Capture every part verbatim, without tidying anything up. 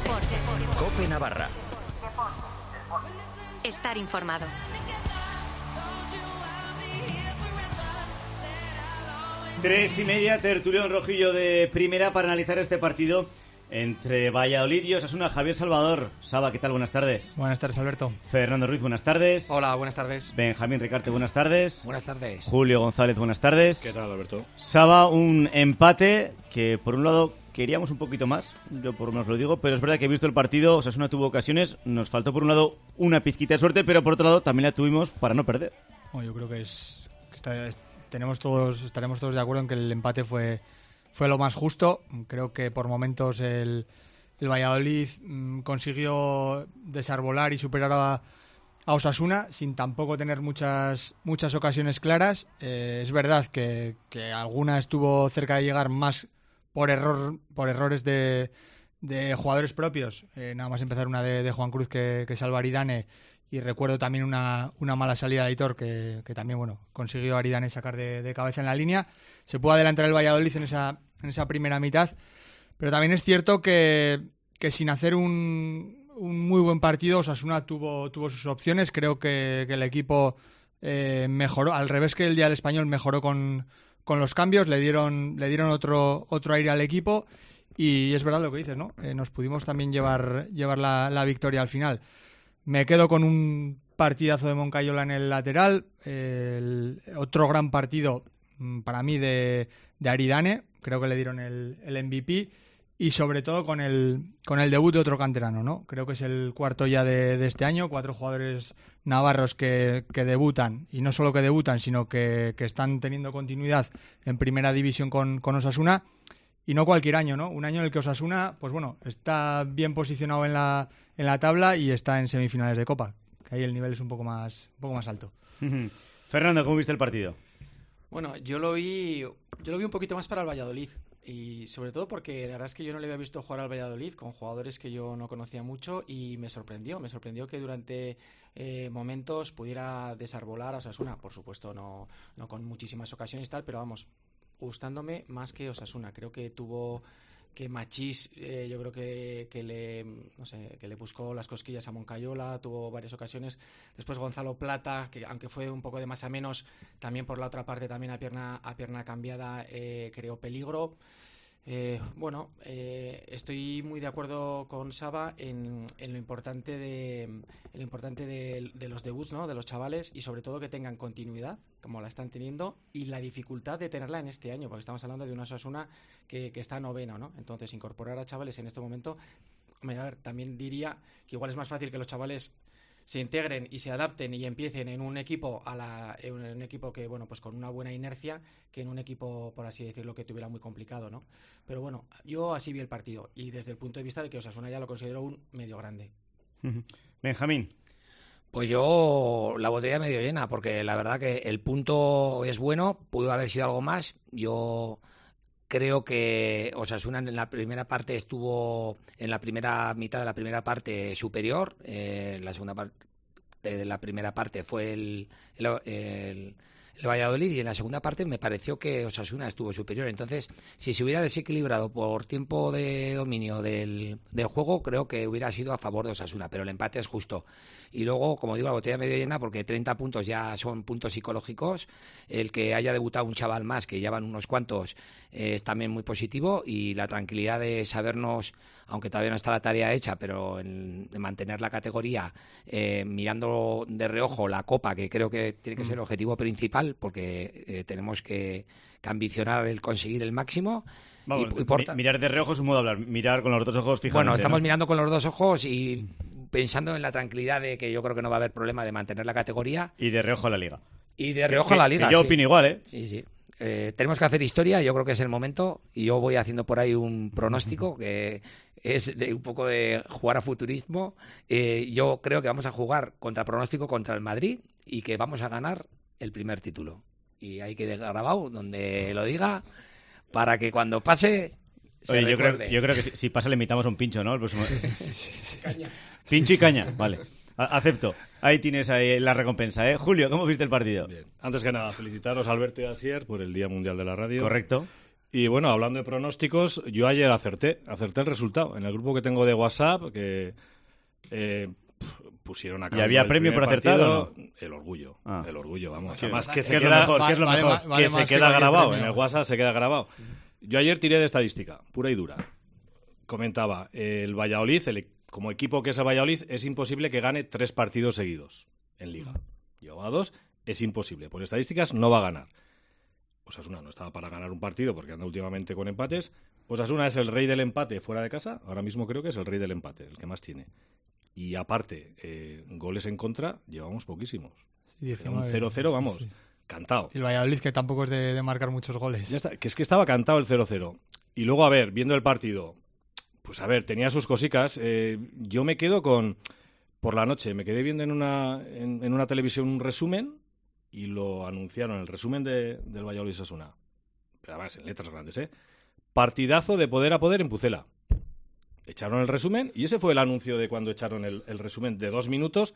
COPE Navarra. Estar informado. Tres y media, tertulión rojillo de primera para analizar este partido entre Valladolid y Osasuna. Javier Salvador. Saba, ¿qué tal? Buenas tardes. Buenas tardes, Alberto. Fernando Ruiz, buenas tardes. Hola, buenas tardes. Benjamín Ricarte, buenas tardes. Buenas tardes. Julio González, buenas tardes. ¿Qué tal, Alberto? Saba, un empate que por un lado queríamos un poquito más, yo por lo menos lo digo, pero es verdad que he visto el partido, Osasuna tuvo ocasiones, nos faltó por un lado una pizquita de suerte, pero por otro lado también la tuvimos para no perder. Bueno, yo creo que es, que está, es tenemos todos estaremos todos de acuerdo en que el empate fue fue lo más justo. Creo que por momentos el, el Valladolid mmm, consiguió desarbolar y superar a, a Osasuna sin tampoco tener muchas muchas ocasiones claras. Eh, es verdad que, que alguna estuvo cerca de llegar más por error por errores de, de jugadores propios. Eh, nada más empezar una de, de Juan Cruz que, que salva a Aridane. Y recuerdo también una, una mala salida de Aitor que, que también bueno consiguió Aridane sacar de, de cabeza en la línea. Se pudo adelantar el Valladolid en esa, en esa primera mitad, pero también es cierto que, que sin hacer un, un muy buen partido Osasuna tuvo, tuvo sus opciones. Creo que, que el equipo eh, mejoró, al revés que el día del Español, mejoró con, con los cambios, le dieron, le dieron otro, otro aire al equipo y es verdad lo que dices, ¿no? Eh, nos pudimos también llevar, llevar la, la victoria al final. Me quedo con un partidazo de Moncayola en el lateral, el otro gran partido para mí de, de Aridane, creo que le dieron el, el M V P y sobre todo con el con el debut de otro canterano, ¿no? Creo que es el cuarto ya de, de este año, cuatro jugadores navarros que, que debutan, y no solo que debutan, sino que, que están teniendo continuidad en primera división con, con Osasuna. Y no cualquier año, ¿no? Un año en el que Osasuna, pues bueno, está bien posicionado en la, en la tabla y está en semifinales de Copa, que ahí el nivel es un poco más, un poco más alto. Fernando, ¿cómo viste el partido? Bueno, yo lo vi, yo lo vi un poquito más para el Valladolid y sobre todo porque la verdad es que yo no le había visto jugar al Valladolid con jugadores que yo no conocía mucho y me sorprendió, me sorprendió que durante eh, momentos pudiera desarbolar a Osasuna, por supuesto no, no con muchísimas ocasiones y tal, pero vamos, gustándome más que Osasuna. Creo que tuvo que Machís, eh, yo creo que, que le no sé, que le buscó las cosquillas a Moncayola, tuvo varias ocasiones. Después Gonzalo Plata, que aunque fue un poco de más a menos, también por la otra parte, también a pierna, a pierna cambiada, eh, creó peligro. Eh, bueno, eh, estoy muy de acuerdo con Saba en, en lo importante de en lo importante de, de los debuts, ¿no? De los chavales y sobre todo que tengan continuidad, como la están teniendo, y la dificultad de tenerla en este año, porque estamos hablando de una Osasuna que, que está noveno, ¿no? Entonces, incorporar a chavales en este momento, a ver, también diría que igual es más fácil que los chavales se integren y se adapten y empiecen en un equipo a la, en un equipo que bueno pues con una buena inercia que en un equipo, por así decirlo, que tuviera muy complicado, ¿no? Pero bueno, yo así vi el partido y desde el punto de vista de que Osasuna ya lo considero un medio grande. Benjamín. Pues yo la botella medio llena, porque la verdad que el punto es bueno, pudo haber sido algo más. Yo creo que Osasuna en la primera parte estuvo, en la primera mitad de la primera parte superior, eh, la segunda parte de la primera parte fue el, el, el, el Valladolid y en la segunda parte me pareció que Osasuna estuvo superior. Entonces, si se hubiera desequilibrado por tiempo de dominio del, del juego, creo que hubiera sido a favor de Osasuna, pero el empate es justo. Y luego, como digo, la botella medio llena porque treinta puntos ya son puntos psicológicos. El que haya debutado un chaval más, que ya van unos cuantos, eh, es también muy positivo. Y la tranquilidad de sabernos, aunque todavía no está la tarea hecha, pero en, de mantener la categoría, eh, mirando de reojo la Copa, que creo que tiene que ser el objetivo principal, porque eh, tenemos que, que ambicionar el conseguir el máximo. Vamos, y, y por ta- mirar de reojo es un modo de hablar, mirar con los dos ojos fijamente. Bueno, estamos ¿no? mirando con los dos ojos y pensando en la tranquilidad de que yo creo que no va a haber problema de mantener la categoría. Y de reojo a la Liga. Y de reojo que, a la Liga, que yo sí. opino igual, ¿eh? Sí, sí. Eh, tenemos que hacer historia, yo creo que es el momento, y yo voy haciendo por ahí un pronóstico que es de un poco de jugar a futurismo. Eh, yo creo que vamos a jugar contra pronóstico contra el Madrid y que vamos a ganar el primer título. Y hay que dejar grabado donde lo diga para que cuando pase... Oye, yo creo, yo creo que si, si pasa le invitamos a un pincho, ¿no? El próximo... Caña. Pincho y caña, vale. A- acepto. Ahí tienes ahí la recompensa, ¿eh? Julio, ¿cómo viste el partido? Bien. Antes que nada, felicitaros a Alberto y a Asier por el Día Mundial de la Radio. Correcto. Y bueno, hablando de pronósticos, yo ayer acerté, acerté el resultado. En el grupo que tengo de WhatsApp, que eh, pusieron a ¿Y había premio por acertar o no? El orgullo, ah. el orgullo, vamos. Sí, Además, que ¿qué se es lo queda, mejor? ¿Qué es lo vale, mejor? vale, vale que se más queda cualquier grabado, premio. en el WhatsApp se queda grabado. Yo ayer tiré de estadística, pura y dura. Comentaba, el Valladolid, el, como equipo que es el Valladolid, es imposible que gane tres partidos seguidos en Liga. Lleva a dos, es imposible. Por estadísticas no va a ganar. Osasuna no estaba para ganar un partido porque anda últimamente con empates. Osasuna es el rey del empate fuera de casa. Ahora mismo creo que es el rey del empate, el que más tiene. Y aparte, eh, goles en contra, llevamos poquísimos. Sí, un cero cero, vamos, sí, sí. cantado. Y el Valladolid, que tampoco es de, de marcar muchos goles. Ya está, que es que estaba cantado el cero cero. Y luego, a ver, viendo el partido, pues a ver, tenía sus cosicas. Eh, yo me quedo con... Por la noche me quedé viendo en una, en, en una televisión un resumen y lo anunciaron, el resumen de, del Valladolid Osasuna. Pero además, en letras grandes, ¿eh? Partidazo de poder a poder en Pucela. Echaron el resumen y ese fue el anuncio de cuando echaron el, el resumen de dos minutos.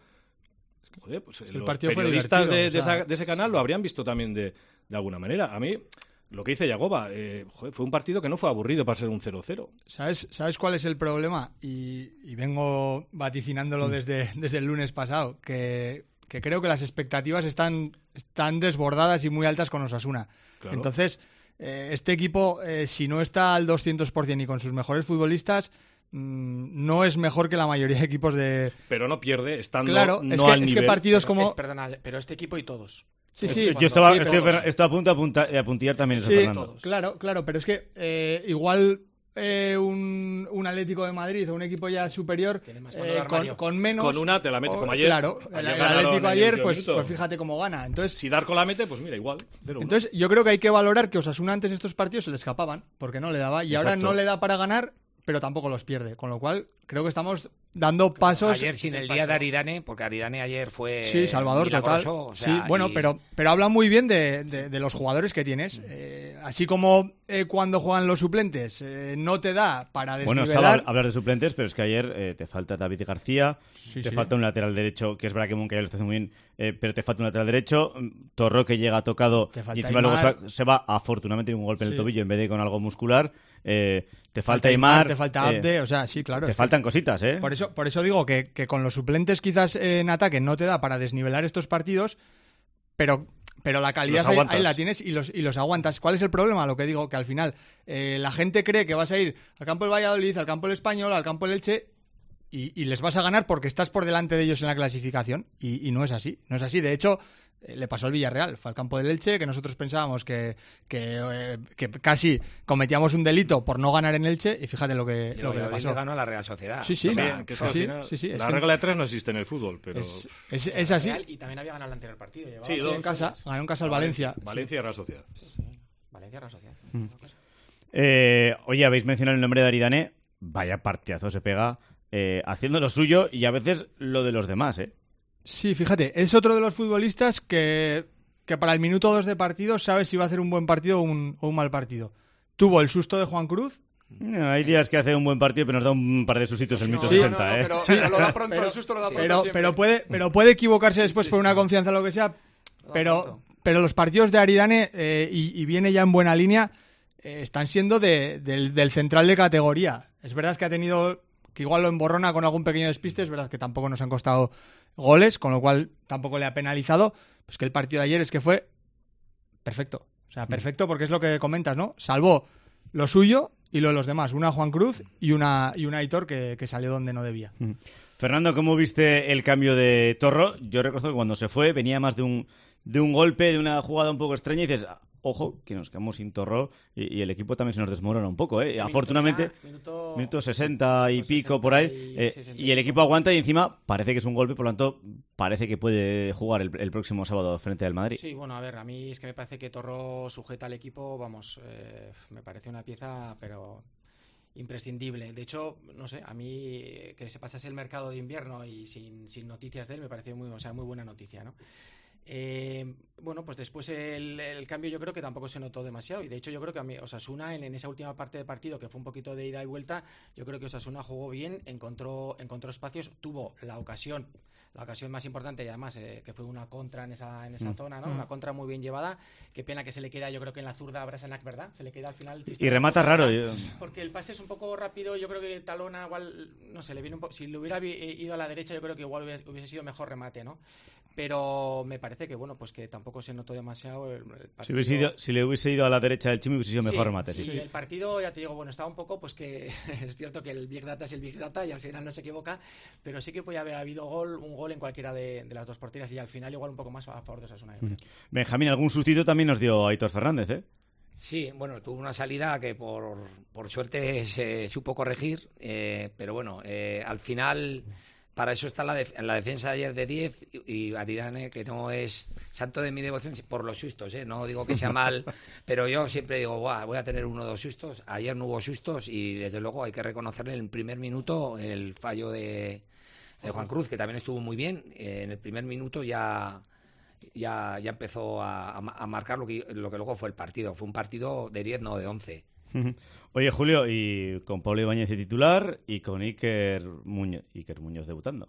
Joder, pues el los partido fue periodistas de, divertido, de, o sea, esa, de ese canal lo habrían visto también de, de alguna manera. A mí, lo que dice Yagoba, eh, joder, fue un partido que no fue aburrido para ser un cero cero. ¿Sabes, ¿Sabes cuál es el problema? Y, y vengo vaticinándolo Mm. desde, desde el lunes pasado, que, que creo que las expectativas están, están desbordadas y muy altas con Osasuna. Claro. Entonces, eh, este equipo, eh, si no está al doscientos por ciento y con sus mejores futbolistas, mmm, no es mejor que la mayoría de equipos de... Pero no pierde, estando Claro, no es, que, al es que nivel. partidos Pero como... es- perdona, pero este equipo y todos. Sí, Yo- sí, yo cuando- estaba, sí, estoy, todos. estoy a punto de, apunta- de apuntillar también eso, Sí, Fernando. todos. claro, claro, pero es que eh, igual eh, un, un Atlético de Madrid o un equipo ya superior Tiene más fondo de eh, con, armario. con menos... Con una te la mete, o- como ayer. Claro, el, Ayer el ganaron Atlético en el ayer, último pues, minuto. pues fíjate cómo gana. Entonces, Si Darko la mete, pues mira, igual. cero uno. entonces yo creo que hay que valorar que Osasuna antes estos partidos se le escapaban, porque no le daba, y ahora Exacto. no le da para ganar, pero tampoco los pierde. Con lo cual, creo que estamos dando pasos... Ayer sin es el el día de paso. Aridane, porque Aridane ayer fue Sí, Salvador, total. milagroso, o sea, sí, bueno, y- pero, pero habla muy bien de, de- de los jugadores que tienes. Eh, así como eh, cuando juegan los suplentes eh, no te da para Bueno, desnivelar... Saba, hablar de suplentes, pero es que ayer eh, te falta David García, Sí, te sí. falta un lateral derecho, que es verdad que Moncayo lo está haciendo muy bien, eh, pero te falta un lateral derecho, mm, Torro que llega tocado Te falta y encima luego se Aimar. va, se va, afortunadamente con un golpe en el Sí. tobillo en vez de con algo muscular, eh, te falta falta Aimar, Aimar, te falta eh, Abde, o sea, sí, claro. te es que- faltan cositas, ¿eh? Por eso, por eso digo que, que con los suplentes quizás en ataque no te da para desnivelar estos partidos, pero, pero la calidad Los ahí, aguantas. ahí la tienes y los, y los aguantas. ¿Cuál es el problema? Lo que digo, que al final eh, la gente cree que vas a ir al campo del Valladolid, al campo del Español, al campo del Elche y, y les vas a ganar porque estás por delante de ellos en la clasificación y, y no es así. No es así. De hecho, eh, le pasó al Villarreal. Fue al campo del Elche, que nosotros pensábamos que, que, eh, que casi cometíamos un delito por no ganar en Elche y fíjate lo que, y lo que le Valladolid pasó. le ganó a la Real Sociedad. Sí, sí. O sea, También, que es sí, que al sí, final sí, sí, es la que- regla de tres no existe en el fútbol, pero... Es, es, es así. Real, y también había ganado el anterior partido. llevaba Sí, seis dos. En casa, goles. ganó en casa al Valencia. Valencia y Real Sociedad. Sí, Valencia, Real Sociedad. Eh, oye, habéis mencionado el nombre de Aridane, vaya partidazo se pega, eh, haciendo lo suyo y a veces lo de los demás, ¿eh? Sí, fíjate, es otro de los futbolistas que, que para el minuto dos de partido sabe si va a hacer un buen partido o un, o un mal partido. Tuvo el susto de Juan Cruz. No, hay días que hace un buen partido, pero nos da un par de sustitos el No, minuto Sí. sesenta, no, no, ¿eh? pero, Sí. pero lo da pronto, Pero- el susto lo da pronto Pero, siempre. pero, puede, pero puede equivocarse después Sí. por una confianza o lo que sea. Lo da Pero, pronto. pero los partidos de Aridane, eh, y, y viene ya en buena línea, eh, están siendo de- del, del central de categoría. Es verdad que ha tenido, que igual lo emborrona con algún pequeño despiste, es verdad que tampoco nos han costado goles, con lo cual tampoco le ha penalizado. Pues que el partido de ayer es que fue perfecto. O sea, perfecto porque es lo que comentas, ¿no? Salvó lo suyo y lo de los demás. Una Juan Cruz y una, y una Aitor que, que salió donde no debía. Fernando, ¿cómo viste el cambio de Torro? Yo recuerdo que cuando se fue venía más de un, de un golpe, de una jugada un poco extraña y dices, ah, ojo, que nos quedamos sin Torro y, y el equipo también se nos desmorona un poco, ¿eh? Minuto Afortunadamente, ya, minuto, minuto sesenta y pico por ahí, sesenta y- eh, sesenta y el equipo aguanta y encima parece que es un golpe, por lo tanto, parece que puede jugar el, el próximo sábado frente al Madrid. Sí, bueno, a ver, a mí es que me parece que Torro sujeta al equipo, vamos, eh, me parece una pieza, pero imprescindible. De hecho, no sé, a mí eh, que se pasase el mercado de invierno y sin, sin noticias de él me pareció muy, o sea, muy buena noticia, ¿no? Eh, bueno, pues después el, el cambio yo creo que tampoco se notó demasiado. Y de hecho yo creo que a mí Osasuna en, en esa última parte de partido, que fue un poquito de ida y vuelta, yo creo que Osasuna jugó bien, encontró, encontró espacios, tuvo la ocasión, la ocasión más importante y además eh, que fue una contra en esa, en esa mm. zona, ¿no? Mm. Una contra muy bien llevada. Qué pena que se le queda, yo creo que en la zurda a Brasanac, ¿verdad? Se le queda al final. Y remata raro. Yo... Porque el pase es un poco rápido, yo creo que Talona igual, no sé, le viene un poco, si le hubiera ido a la derecha yo creo que igual hubiese, hubiese sido mejor remate, ¿no? Pero me parece que bueno, pues que tampoco se notó demasiado el, el partido. Si, hubiese ido, si le hubiese ido a la derecha del Chimi hubiese sido mejor sí, remate. Sí, sí, y el partido, ya te digo, bueno, estaba un poco, pues que es cierto que el Big Data es el Big Data y al final no se equivoca, pero sí que podía haber habido gol, un gol en cualquiera de, de las dos porterías y al final igual un poco más a favor de Osasuna. Mm. Benjamín, algún sustito también nos dio Aitor Fernández, ¿eh? Sí, bueno, tuvo una salida que por, por suerte se supo corregir, eh, pero bueno, eh, al final... Para eso está la, def- la defensa de ayer de diez y, y Aridane, que no es santo de mi devoción por los sustos, ¿eh? No digo que sea mal, pero yo siempre digo, Buah, voy a tener uno o dos sustos. Ayer no hubo sustos y desde luego hay que reconocerle en el primer minuto el fallo de, de Juan Cruz, que también estuvo muy bien. Eh, en el primer minuto ya, ya, ya empezó a, a marcar lo que, lo que luego fue el partido. Fue un partido de diez, no de once. Oye, Julio, y con Pablo Ibáñez de titular y con Iker Muñoz, Iker Muñoz debutando.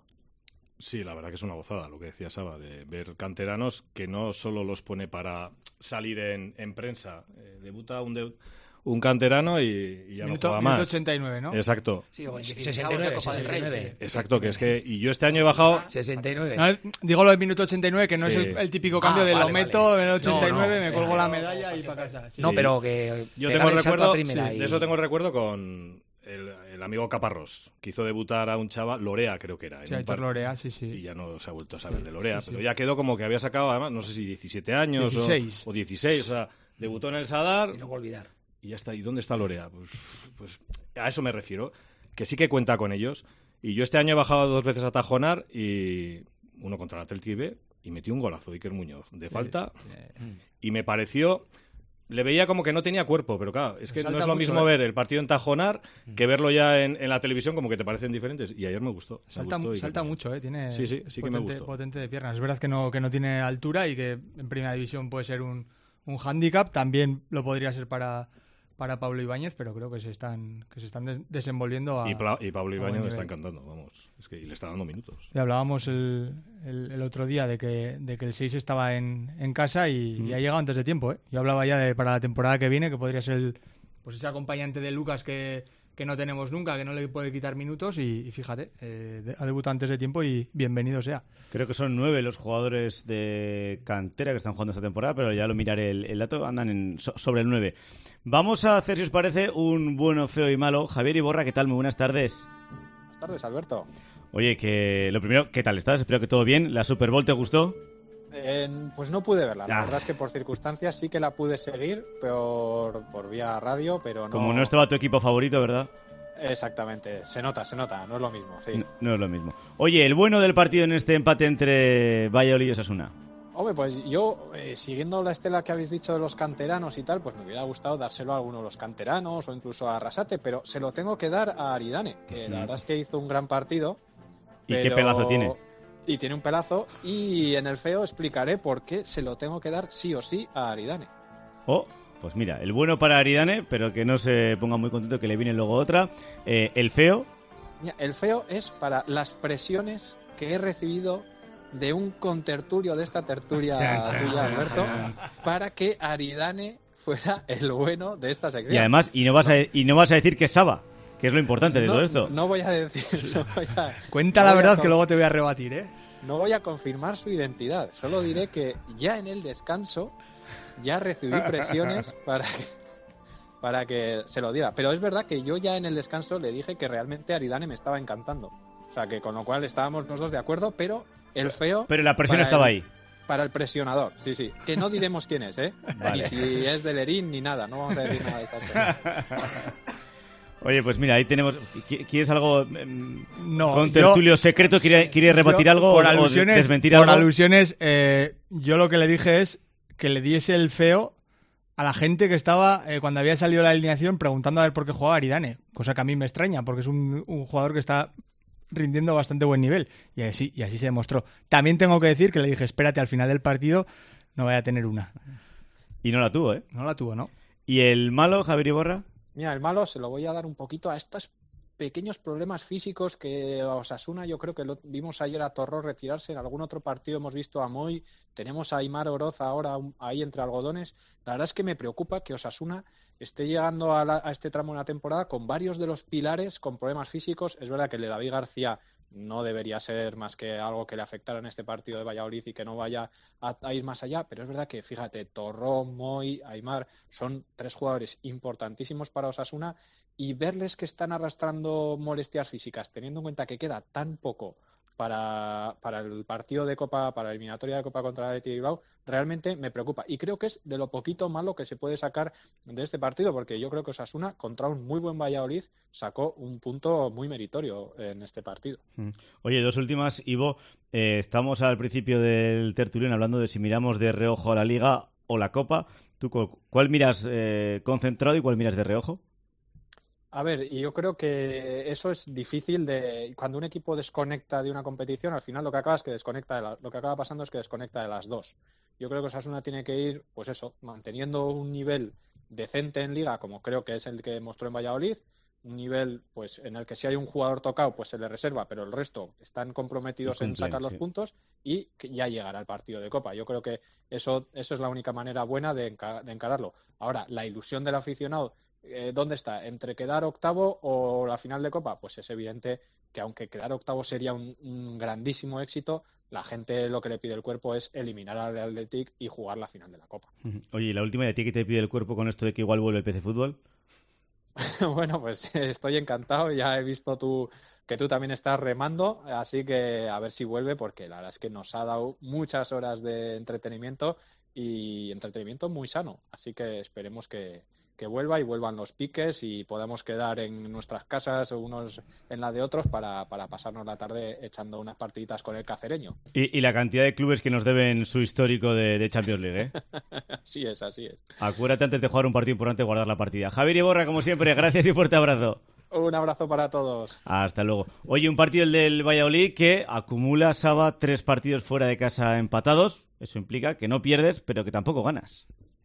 Sí, la verdad que es una gozada lo que decía Saba, de ver canteranos que no solo los pone para salir en, en prensa. Eh, debuta un, de, un canterano y, y ya minuto, no juega más. Minuto ochenta y nueve, ¿no? Exacto. Sí, o en sesenta y nueve, de Copa del Rey. sesenta y nueve. Exacto, que es que... Y yo este año he bajado... sesenta y nueve. No, digo lo del minuto ochenta y nueve, que no Sí. es el, el típico cambio Ah, de vale, lo meto vale. en el ochenta y nueve, No, no, me colgo eh, la medalla y para casa. Sí. No, Sí. pero que Yo pegar tengo el el salto recuerdo, a primera sí, y- de eso tengo el recuerdo con el, el amigo Caparrós, que hizo debutar a un chaval, Lorea creo que era. en Sí, un Aitor par- Lorea, sí, sí. Y ya no se ha vuelto a saber Sí, de Lorea, sí, sí. pero ya quedó como que había sacado, además, no sé si diecisiete años o- dieciséis. O, dieciséis, o sea, debutó en el Sadar y luego olvidar. y ya está. ¿Y dónde está Lorea? Pues, pues a eso me refiero, que sí que cuenta con ellos. Y yo este año he bajado dos veces a Tajonar y uno contra el Athletic B y metí un golazo, Iker Muñoz, de falta, Eh, y me pareció... Le veía como que no tenía cuerpo, pero claro, es que Salta no es lo mucho, mismo ¿eh? ver el partido en Tajonar que verlo ya en, en la televisión, como que te parecen diferentes. Y ayer me gustó. me Salta, gustó Iker salta Muñoz. mucho, ¿eh? Tiene Sí, sí, sí que me potente, gustó. potente de piernas. Es verdad que no, que no tiene altura y que en primera división puede ser un, un hándicap. También lo podría ser para, para Pablo Ibáñez, pero creo que se están, que se están des- desenvolviendo a... Y, Pla- y Pablo a Ibáñez buen le está nivel. encantando, vamos. Es que y le está dando minutos. Y hablábamos el, el, el otro día de que, de que el seis estaba en, en casa y, Mm. y ha llegado antes de tiempo, ¿eh? Yo hablaba ya de para la temporada que viene, que podría ser el, pues ese acompañante de Lucas que, que no tenemos nunca, que no le puede quitar minutos y, y fíjate, eh, de- ha debutado antes de tiempo y bienvenido sea. Creo que son nueve los jugadores de cantera que están jugando esta temporada, pero ya lo miraré el, el dato, andan en, so- sobre el nueve. Vamos a hacer, si os parece, un bueno, feo y malo. Javier Iborra, ¿qué tal? Muy buenas tardes. Buenas tardes, Alberto. Oye, que lo primero, ¿qué tal estás? Espero que todo bien. ¿La Super Bowl te gustó? Eh, pues no pude verla. La Ah. verdad es que por circunstancias sí que la pude seguir por, por vía radio, pero no... Como no estaba tu equipo favorito, ¿verdad? Exactamente. Se nota, se nota. No es lo mismo, sí. No, no es lo mismo. Oye, el bueno del partido en este empate entre Valladolid y Osasuna. Hombre, pues yo, eh, siguiendo la estela que habéis dicho de los canteranos y tal, pues me hubiera gustado dárselo a alguno de los canteranos o incluso a Arrasate, pero se lo tengo que dar a Aridane, que Ujú. la verdad es que hizo un gran partido. ¿Y qué pero- pelazo tiene? Y tiene un pelazo, y en el feo explicaré por qué se lo tengo que dar sí o sí a Aridane. Oh, pues mira, el bueno para Aridane, pero que no se ponga muy contento que le viene luego otra. Eh, el feo, Mira, el feo es para las presiones que he recibido de un contertulio de esta tertulia Chan, chan, tuya, chan, Alberto, chan. para que Aridane fuera el bueno de esta sección. y además, y no vas a, y no vas a decir que es Saba, que es lo importante de no, todo esto. No voy a decir, no voy a, Cuenta no la voy a verdad con- que luego te voy a rebatir, ¿eh? no voy a confirmar su identidad, solo diré que ya en el descanso ya recibí presiones para que, para que se lo diera. Pero es verdad que yo ya en el descanso le dije que realmente Aridane me estaba encantando. O sea, que con lo cual estábamos los dos de acuerdo, pero el feo... Pero la presión para estaba el- ahí. Para el presionador, sí, sí. Que no diremos quién es, ¿eh? Vale. Ni si es de Lerín ni nada, no vamos a decir nada de estas cosas. Oye, pues mira, ahí tenemos... ¿Qui- ¿Quieres algo em, No, con yo- tertulio secreto? ¿Quiere, quiere rebatir Yo, algo por o- o alusiones, desmentir por algo? alusiones, eh, yo lo que le dije es que le diese el feo a la gente que estaba, eh, cuando había salido la alineación, preguntando a ver por qué jugaba Aridane, cosa que a mí me extraña, porque es un, un jugador que está rindiendo bastante buen nivel, y así, y así se demostró. También tengo que decir que le dije, espérate al final del partido, no vaya a tener una. Y no la tuvo, ¿eh? No la tuvo, ¿no? ¿Y el malo, Javier Iborra? Mira, el malo se lo voy a dar un poquito a estos pequeños problemas físicos que a Osasuna, yo creo que lo vimos ayer a Torró retirarse, en algún otro partido hemos visto a Moy, tenemos a Aimar Oroz ahora ahí entre algodones. La verdad es que me preocupa que Osasuna esté llegando a, la, a este tramo de la temporada con varios de los pilares con problemas físicos. Es verdad que el de David García no debería ser más que algo que le afectara en este partido de Valladolid y que no vaya a, a ir más allá, pero es verdad que, fíjate, Torró, Moy, Aimar son tres jugadores importantísimos para Osasuna, y verles que están arrastrando molestias físicas, teniendo en cuenta que queda tan poco para, para el partido de Copa, para la eliminatoria de Copa contra el Athletic Bilbao, realmente me preocupa. Y creo que es de lo poquito malo que se puede sacar de este partido, porque yo creo que Osasuna, contra un muy buen Valladolid, sacó un punto muy meritorio en este partido. Oye, dos últimas, Ivo. Eh, estamos al principio del tertulión hablando de si miramos de reojo a la Liga o la Copa. ¿Tú cuál miras eh, concentrado y cuál miras de reojo? A ver, y yo creo que eso es difícil de cuando un equipo desconecta de una competición, al final lo que acaba es que desconecta de la, lo que acaba pasando es que desconecta de las dos. Yo creo que Osasuna tiene que ir, pues eso, manteniendo un nivel decente en Liga, como creo que es el que mostró en Valladolid, un nivel pues en el que si hay un jugador tocado pues se le reserva, pero el resto están comprometidos cumplen, en sacar los sí. puntos, y que ya llegará el partido de Copa. Yo creo que eso eso es la única manera buena de, enca- de encararlo. Ahora, la ilusión del aficionado, Eh, ¿dónde está? ¿Entre quedar octavo o la final de Copa? Pues es evidente que aunque quedar octavo sería un, un grandísimo éxito, la gente lo que le pide el cuerpo es eliminar al Athletic y jugar la final de la Copa. Oye, ¿y la última de ti que te pide el cuerpo con esto de que igual vuelve el P C Fútbol? Bueno, pues estoy encantado, ya he visto tú, que tú también estás remando, así que a ver si vuelve, porque la verdad es que nos ha dado muchas horas de entretenimiento y entretenimiento muy sano, así que esperemos que que vuelva y vuelvan los piques y podamos quedar en nuestras casas o unos en la de otros para, para pasarnos la tarde echando unas partiditas con el cacereño. Y, y la cantidad de clubes que nos deben su histórico de, de Champions League, ¿eh? Así es, así es. Acuérdate antes de jugar un partido importante guardar la partida. Javier Iborra, como siempre, gracias y fuerte abrazo. Un abrazo para todos. Hasta luego. Oye, un partido el del Valladolid que acumula, Saba, tres partidos fuera de casa empatados. Eso implica que no pierdes, pero que tampoco ganas.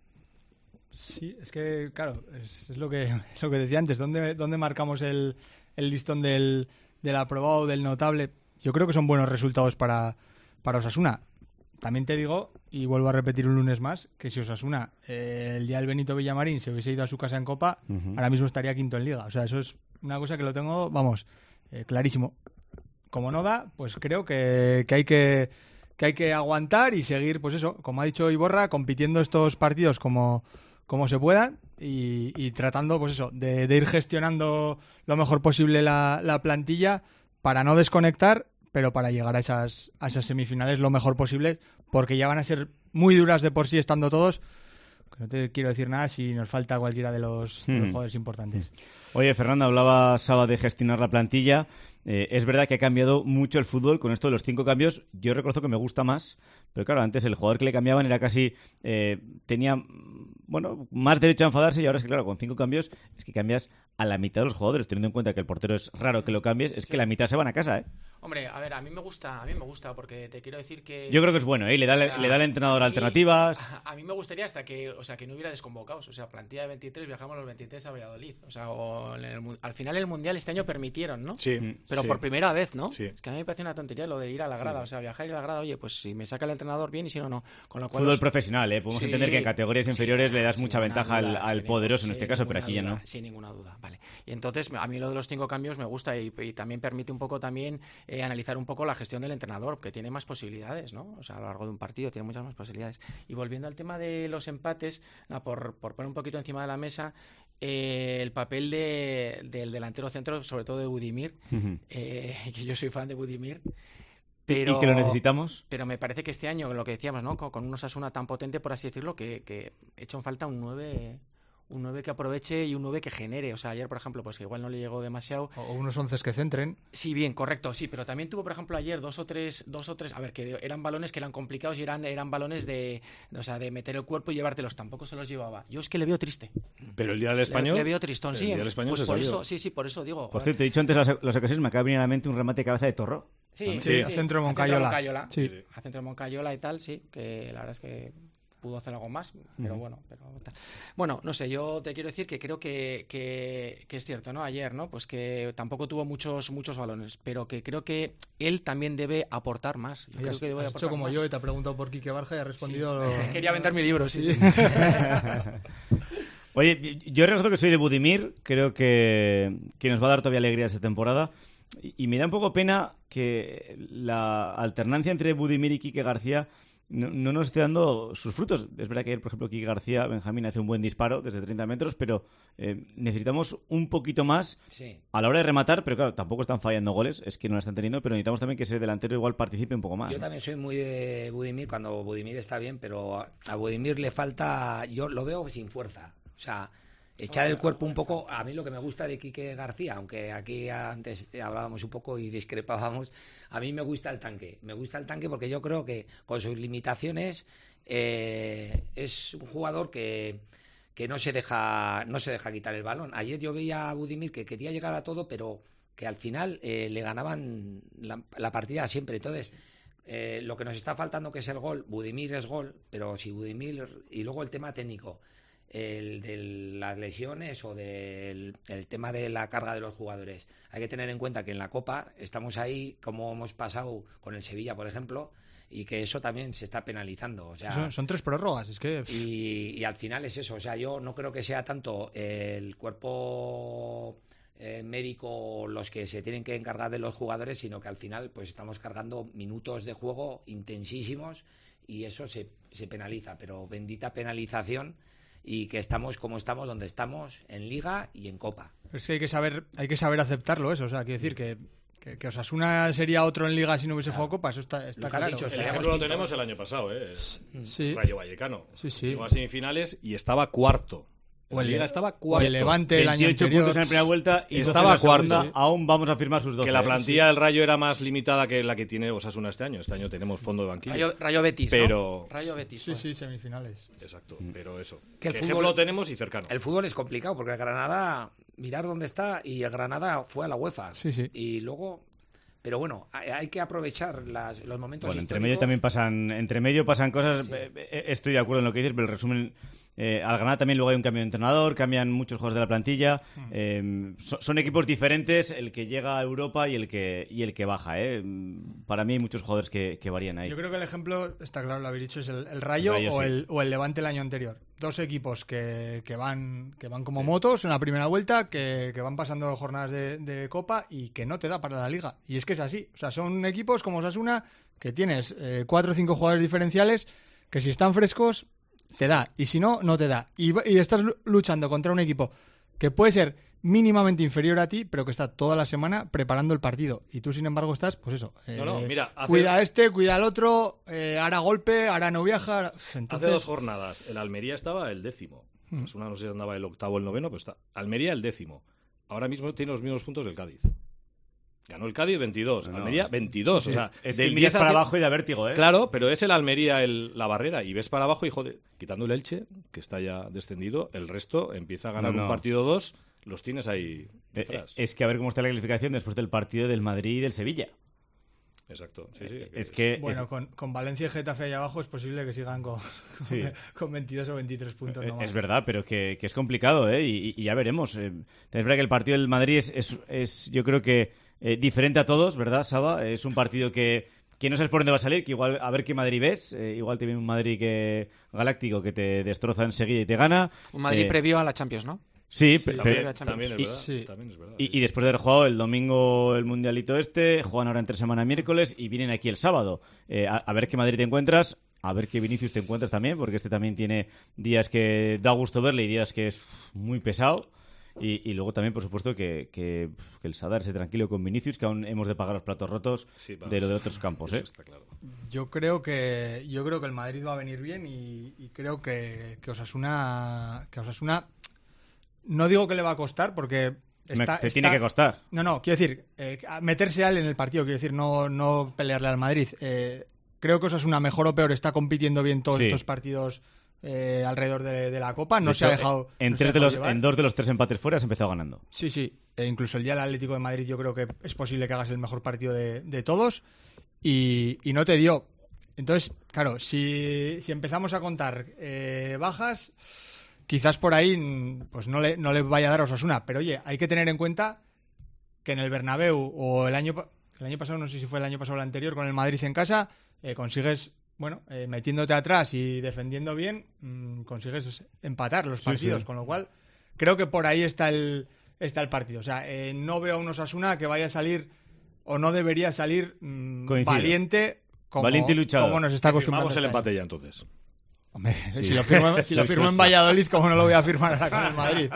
Sí, es que, claro, es, es lo que es lo que decía antes. ¿Dónde, dónde marcamos el, el listón del, del aprobado, del notable? Yo creo que son buenos resultados para, para Osasuna. También te digo, y vuelvo a repetir un lunes más, que si Osasuna eh, el día del Benito Villamarín se hubiese ido a su casa en Copa, uh-huh. ahora mismo estaría quinto en Liga. O sea, eso es una cosa que lo tengo, vamos, eh, clarísimo. Como no da, pues creo que, que hay que que hay que aguantar y seguir, pues eso, como ha dicho Iborra, compitiendo estos partidos como como se pueda y, y tratando, pues eso, de, de ir gestionando lo mejor posible la, la plantilla para no desconectar, pero para llegar a esas, a esas semifinales lo mejor posible, porque ya van a ser muy duras de por sí estando todos. No te quiero decir nada si nos falta cualquiera de los, de los jugadores importantes. Oye, Fernando, hablaba Saba de gestionar la plantilla. Eh, es verdad que ha cambiado mucho el fútbol con esto de los cinco cambios. Yo reconozco que me gusta más, pero claro, antes el jugador que le cambiaban era casi... Eh, tenía, bueno, más derecho a enfadarse, y ahora es que, claro, con cinco cambios es que cambias a la mitad de los jugadores, teniendo en cuenta que el portero es raro que lo cambies, es sí. que la mitad se van a casa, ¿eh? Hombre, a ver, a mí me gusta, a mí me gusta, porque te quiero decir que... Yo creo que es bueno, ¿eh? Le da, o sea, le da al entrenador mí, alternativas... A, a mí me gustaría hasta que, o sea, que no hubiera desconvocados, o sea, plantilla de veintitrés, viajamos los veintitrés a Valladolid, o sea, o en el, al final el Mundial este año permitieron, ¿no? Sí. Pero sí. por primera vez, ¿no? Sí. Es que a mí me parece una tontería lo de ir a la grada, sí. o sea, viajar y a la grada, oye, pues si me saca el entrenador bien y si no, no. Con lo cual Fútbol los... profesional, ¿eh? Podemos sí, entender que en categorías inferiores sí, le das mucha ventaja duda, al, al poderoso en este caso, pero aquí ya no. Sin ninguna duda, vale. Y entonces, a mí lo de los cinco cambios me gusta y, y también permite un poco también eh, analizar un poco la gestión del entrenador, que tiene más posibilidades, ¿no? O sea, a lo largo de un partido tiene muchas más posibilidades. Y volviendo al tema de los empates, no, por, por poner un poquito encima de la mesa, eh, el papel de, del delantero centro, sobre todo de Budimir, uh-huh. eh, que yo soy fan de Budimir. Pero, ¿Y que lo necesitamos? Pero me parece que este año, lo que decíamos, ¿no? Con, con un Osasuna tan potente, por así decirlo, que, que echa en falta un nueve... un nueve que aproveche y un nueve que genere. O sea, ayer, por ejemplo, pues igual no le llegó demasiado. O unos once que centren. Sí, bien, correcto, sí, pero también tuvo, por ejemplo, ayer dos o tres, dos o tres, a ver, que eran balones que eran complicados y eran, eran balones de, o sea, de meter el cuerpo y llevártelos. Tampoco se los llevaba. Yo es que le veo triste. Pero el día del español. Le, le veo tristón, sí. El día del español pues se por salió. eso, sí, sí, por eso digo. Por cierto, he dicho antes las, las ocasiones, me acaba de venir a la mente un remate de cabeza de Torró. Sí, sí, sí, sí, a centro de Moncayola. A centro de Moncayola, sí. a centro de Moncayola y tal, sí, que la verdad es que pudo hacer algo más, pero uh-huh. bueno, pero bueno, no sé, yo te quiero decir que creo que, que, que es cierto, ¿no? Ayer, ¿no? Pues que tampoco tuvo muchos muchos balones, pero que creo que él también debe aportar más. Yo Has, creo que debe has aportar hecho como más. yo y te ha preguntado por Quique Barja y ha respondido... Sí. Quería vender mi libro, sí, sí. sí. Oye, yo reconozco que soy de Budimir, creo que, que nos va a dar todavía alegría esta temporada. Y, y me da un poco pena que la alternancia entre Budimir y Quique García no, no nos esté dando sus frutos. Es verdad que ayer, por ejemplo, Quique García, Benjamín, hace un buen disparo desde treinta metros, pero eh, necesitamos un poquito más sí. a la hora de rematar, pero claro, tampoco están fallando goles, es que no la están teniendo, pero necesitamos también que ese delantero igual participe un poco más. Yo ¿no? también soy muy de Budimir cuando Budimir está bien, pero a Budimir le falta, yo lo veo sin fuerza, o sea... Echar el cuerpo un poco, a mí lo que me gusta de Quique García, aunque aquí antes hablábamos un poco y discrepábamos, a mí me gusta el tanque, me gusta el tanque porque yo creo que con sus limitaciones eh, es un jugador que, que no se deja no se deja quitar el balón. Ayer yo veía a Budimir que quería llegar a todo, pero que al final eh, le ganaban la, la partida siempre, entonces... Eh, lo que nos está faltando que es el gol, Budimir es gol, pero si Budimir, y luego el tema técnico, el de las lesiones o del el tema de la carga de los jugadores. Hay que tener en cuenta que en la Copa estamos ahí, como hemos pasado con el Sevilla, por ejemplo, y que eso también se está penalizando. O sea, son, son tres prórrogas, es que... Y, y al final es eso, o sea, yo no creo que sea tanto el cuerpo... Eh, médico los que se tienen que encargar de los jugadores, sino que al final pues estamos cargando minutos de juego intensísimos y eso se, se penaliza, pero bendita penalización y que estamos como estamos, donde estamos, en Liga y en Copa. Es que hay que saber, hay que saber aceptarlo eso, o sea, quiero decir que, que, que Osasuna sería otro en Liga si no hubiese claro. jugado Copa, eso está, está claro. claro. El ejemplo lo tenemos el año pasado, ¿eh? Sí. Rayo Vallecano. Sí, sí. Llegó a semifinales y estaba cuarto. O el, Liga estaba cuarto. O el Levante el año veintiocho anterior. puntos en la primera vuelta y estaba cuarto. Sí. Aún vamos a firmar sus doce. Que la ¿eh? plantilla del Rayo era más limitada que la que tiene Osasuna este año. Este año tenemos fondo de banquillo. Rayo, Rayo Betis, pero... ¿no? Rayo Betis. Sí, sí, semifinales. Exacto, pero eso. Que el ¿Qué fútbol, ejemplo lo tenemos y cercano? El fútbol es complicado porque el Granada, mirar dónde está, y el Granada fue a la UEFA. Sí, sí. Y luego... Pero bueno, hay que aprovechar las, los momentos bueno, históricos. entre medio también pasan, entre medio pasan cosas. Sí. Estoy de acuerdo en lo que dices, pero el resumen, eh, al Granada también luego hay un cambio de entrenador, cambian muchos jugadores de la plantilla. Eh, so, son equipos diferentes, el que llega a Europa y el que y el que baja. Eh. Para mí hay muchos jugadores que, que varían ahí. Yo creo que el ejemplo, está claro, lo habéis dicho, es el, el Rayo, el Rayo o, sí. el, o el Levante el año anterior. Dos equipos que, que van que van como sí. motos en la primera vuelta, que, que van pasando jornadas de, de Copa y que no te da para la Liga. Y es que es así. O sea, son equipos como Osasuna que tienes eh, cuatro o cinco jugadores diferenciales que si están frescos te da. Y si no, no te da. Y, y estás luchando contra un equipo que puede ser mínimamente inferior a ti, pero que está toda la semana preparando el partido. Y tú, sin embargo, estás, pues eso. Eh, no, no, mira, hace... Cuida a este, cuida al otro, eh, hará golpe, hará no viaja. Entonces... Hace dos jornadas, el Almería estaba el décimo. Hmm. Pues una no sé si andaba el octavo o el noveno, pero está. Almería el décimo. Ahora mismo tiene los mismos puntos del Cádiz. Ganó el Cádiz veintidós, no, Almería veintidós. Sí, sí. O sea, es del diez para abajo y da vértigo, ¿eh? Claro, pero es el Almería el, la barrera. Y ves para abajo y, joder, quitando el Elche, que está ya descendido, el resto empieza a ganar no, no. un partido o dos. Los tienes ahí detrás. Es que a ver cómo está la clasificación después del partido del Madrid y del Sevilla. Exacto, sí, sí. Es que bueno, es... Con, con Valencia y Getafe ahí abajo es posible que sigan con, sí. con veintidós o veintitrés puntos. Es, no más. es verdad, pero que, que es complicado, ¿eh? Y, y ya veremos. Eh, es verdad que el partido del Madrid es, es, es yo creo que eh, diferente a todos, ¿verdad, Saba? Es un partido que... que no sabes por dónde va a salir, que igual a ver qué Madrid ves, eh, igual te viene un Madrid que galáctico que te destroza enseguida y te gana. Un Madrid eh, previo a la Champions, ¿no? Sí, sí pero, también, también, es y, verdad, sí. también es verdad. Y, y después de haber jugado el domingo el mundialito este, juegan ahora entre semana miércoles y vienen aquí el sábado. Eh, a, a ver qué Madrid te encuentras, a ver qué Vinicius te encuentras también, porque este también tiene días que da gusto verle y días que es muy pesado. Y, y luego también, por supuesto, que, que, que el Sadar esté tranquilo con Vinicius, que aún hemos de pagar los platos rotos sí, vamos, de lo de otros campos. ¿eh? Está claro. Yo creo que yo creo que el Madrid va a venir bien y, y creo que, que Osasuna que Osasuna no digo que le va a costar porque está, te está... tiene que costar. No, no, quiero decir eh, meterse a él en el partido, quiero decir no no pelearle al Madrid. Eh, creo que Osasuna mejor o peor está compitiendo bien todos sí. estos partidos. Eh, alrededor de, de la Copa, no de se hecho, ha dejado en, no tres ha de dejado los, en dos de los tres empates fuera has empezado ganando. Sí, sí, e incluso el día del Atlético de Madrid yo creo que es posible que hagas el mejor partido de, de todos y, y no te dio entonces, claro, si, si empezamos a contar eh, bajas, quizás por ahí pues no le, no le vaya a dar a Osasuna. Pero oye, hay que tener en cuenta que en el Bernabéu o el año, el año pasado, no sé si fue el año pasado o el anterior, con el Madrid en casa, eh, consigues, bueno, eh, metiéndote atrás y defendiendo bien, mmm, consigues empatar los partidos. Sí, sí. Con lo cual, creo que por ahí está el, está el partido. O sea, eh, no veo a un Osasuna que vaya a salir o no debería salir mmm, valiente. Como, Valiente y luchador. Como nos está acostumbrando. Firmamos el empate ya, entonces. Hombre, sí. si lo firmo, si lo firmo en Valladolid, ¿cómo no lo voy a firmar ahora con el Madrid?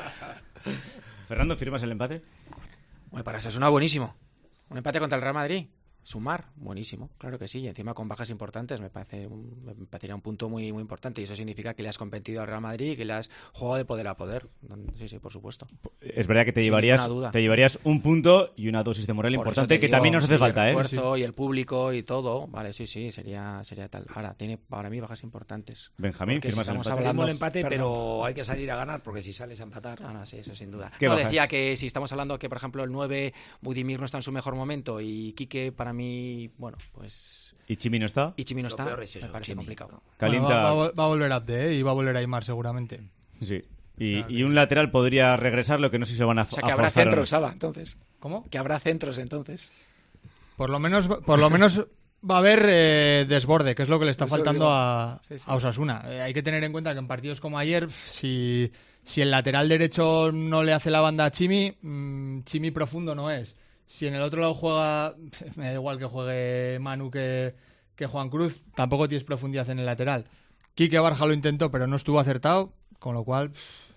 Fernando, ¿firmas el empate? Bueno, para eso suena buenísimo. Un empate contra el Real Madrid. Sumar, buenísimo, claro que sí. Y encima con bajas importantes me parece un, me parecería un punto muy muy importante. Y eso significa que le has competido al Real Madrid y que le has jugado de poder a poder. Sí, sí, por supuesto. Es verdad que te llevarías te llevarías un punto y una dosis de moral por importante que digo, también nos hace sí, falta, el ¿eh? El esfuerzo sí. y el público y todo. Vale, sí, sí, sería sería tal. Ahora, tiene para mí bajas importantes. Benjamín, firmas si el empate. Hablando el empate, perdón. Pero hay que salir a ganar porque si sales a empatar... Ah, no, sí, eso sin duda. No, bajas? Decía que si estamos hablando que, por ejemplo, el nueve, Budimir no está en su mejor momento y Quique, para mí, bueno, pues... ¿Y Chimi no está? Y Chimi no está, es eso, me parece Chimi. complicado. Bueno, va, va, va a volver a Abde, ¿eh? Y va a volver a Aimar seguramente. Sí. Y, y un lateral podría regresar, lo que no sé si lo van a O sea, que habrá centros, Saba, entonces. ¿Cómo? Que habrá centros, entonces. Por lo menos, por lo menos va a haber eh, desborde, que es lo que le está Eso faltando digo. a, Sí, sí. a Osasuna. Eh, hay que tener en cuenta que en partidos como ayer, si, si el lateral derecho no le hace la banda a Chimi, mmm, Chimi profundo no es. Si en el otro lado juega, me da igual que juegue Manu que, que Juan Cruz, tampoco tienes profundidad en el lateral. Quique Barja lo intentó, pero no estuvo acertado, con lo cual...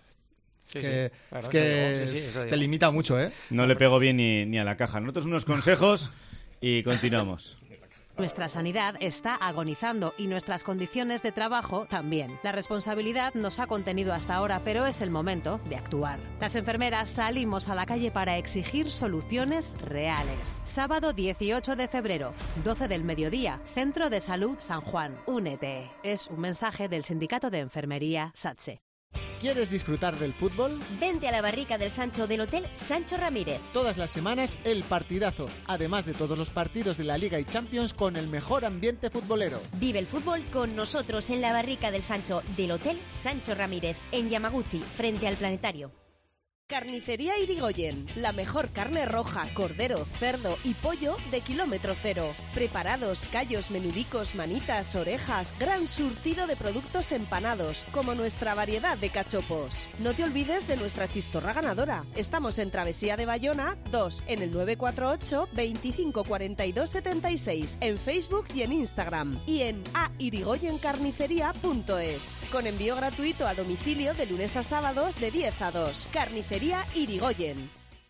Sí, que, sí. Claro, es que eso digo. Sí, sí, eso te digo. limita mucho, ¿eh? No le pego bien ni, ni a la caja. Nosotros unos consejos y continuamos. Nuestra sanidad está agonizando y nuestras condiciones de trabajo también. La responsabilidad nos ha contenido hasta ahora, pero es el momento de actuar. Las enfermeras salimos a la calle para exigir soluciones reales. Sábado dieciocho de febrero, doce del mediodía, Centro de Salud San Juan. Únete. Es un mensaje del Sindicato de Enfermería SATSE. ¿Quieres disfrutar del fútbol? Vente a la barrica del Sancho del Hotel Sancho Ramírez. Todas las semanas el partidazo, además de todos los partidos de la Liga y Champions con el mejor ambiente futbolero. Vive el fútbol con nosotros en la barrica del Sancho del Hotel Sancho Ramírez, en Yamaguchi, frente al Planetario. Carnicería Irigoyen, la mejor carne roja, cordero, cerdo y pollo de kilómetro cero. Preparados, callos, menudicos, manitas, orejas, gran surtido de productos empanados, como nuestra variedad de cachopos. No te olvides de nuestra chistorra ganadora. Estamos en Travesía de Bayona dos, en el nueve cuatro ocho, veinticinco cuarenta y dos setenta y seis, en Facebook y en Instagram, y en a irigoyen carnicería punto es, con envío gratuito a domicilio de lunes a sábados de diez a dos. Carnicería Irigoyen.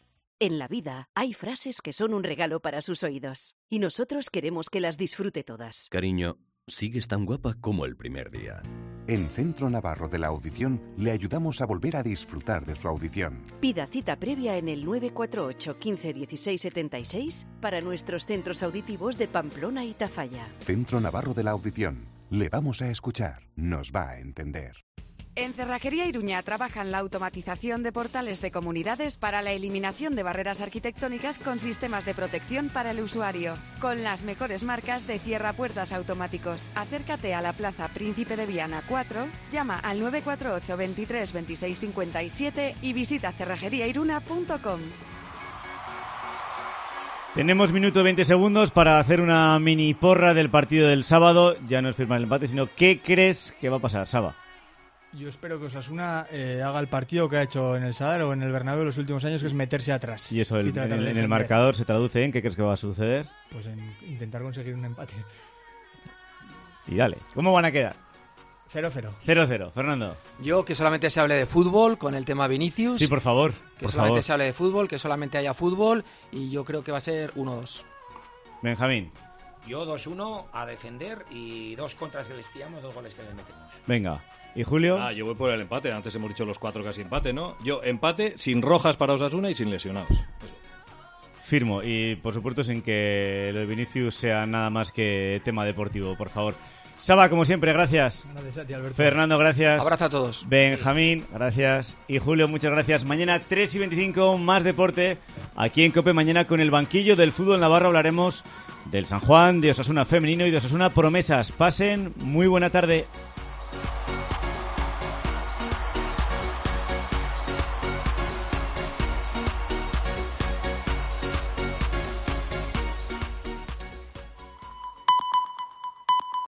En la vida hay frases que son un regalo para sus oídos y nosotros queremos que las disfrute todas. Cariño, sigues tan guapa como el primer día. En Centro Navarro de la Audición le ayudamos a volver a disfrutar de su audición. Pida cita previa en el nueve cuatro ocho, quince, dieciséis, setenta y seis para nuestros centros auditivos de Pamplona y Tafalla. Centro Navarro de la Audición. Le vamos a escuchar, nos va a entender. En Cerrajería Iruña trabajan la automatización de portales de comunidades para la eliminación de barreras arquitectónicas con sistemas de protección para el usuario, con las mejores marcas de cierrapuertas automáticos. Acércate a la Plaza Príncipe de Viana cuatro, llama al nueve cuatro ocho, veintitrés, veintiséis, cincuenta y siete y visita cerrajería iruna punto com. Tenemos minuto veinte segundos para hacer una mini porra del partido del sábado. Ya no es firmar el empate, sino ¿qué crees que va a pasar, Saba? Yo espero que Osasuna eh, haga el partido que ha hecho en el Sadar o en el Bernabéu los últimos años, que es meterse atrás. Y eso el, y en, el, de en el marcador se traduce en ¿qué crees que va a suceder? Pues en intentar conseguir un empate. Y dale, ¿cómo van a quedar? cero cero. cero cero, Fernando. Yo que solamente se hable de fútbol con el tema Vinicius. Sí, por favor. Que por solamente favor. se hable de fútbol, que solamente haya fútbol y yo creo que va a ser uno dos. Benjamín. Yo dos uno a defender y dos contras que les pillamos, dos goles que les metemos. Venga. ¿Y Julio? Ah, yo voy por el empate. Antes hemos dicho los cuatro casi empate, ¿no? Yo empate sin rojas para Osasuna y sin lesionados. Eso. Firmo. Y por supuesto sin que lo de Vinicius sea nada más que tema deportivo, por favor. Saba, como siempre, gracias. Gracias a ti, Alberto. Fernando, gracias. Abrazo a todos. Benjamín, gracias. Y Julio, muchas gracias. Mañana tres y veinticinco, más deporte. Aquí en COPE, mañana con el banquillo del fútbol navarro hablaremos del San Juan, de Osasuna femenino y de Osasuna promesas. Pasen muy buena tarde.